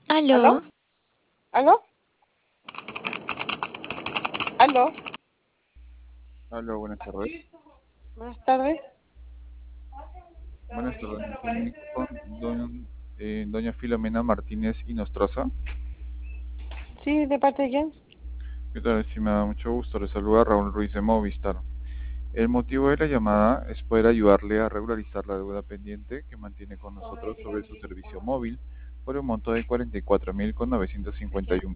¿Aló? ¿Aló? ¿Aló? ¿Aló? Hola, buenas tardes. Buenas tardes. Buenas tardes, me comunico con doña Filomena Martínez Inostroza. Sí, ¿de parte de quién? ¿Qué tal? Sí, me da mucho gusto. Le saluda Raúl Ruiz de Movistar. El motivo de la llamada es poder ayudarle a regularizar la deuda pendiente que mantiene con nosotros sobre su servicio móvil por un monto de 44.951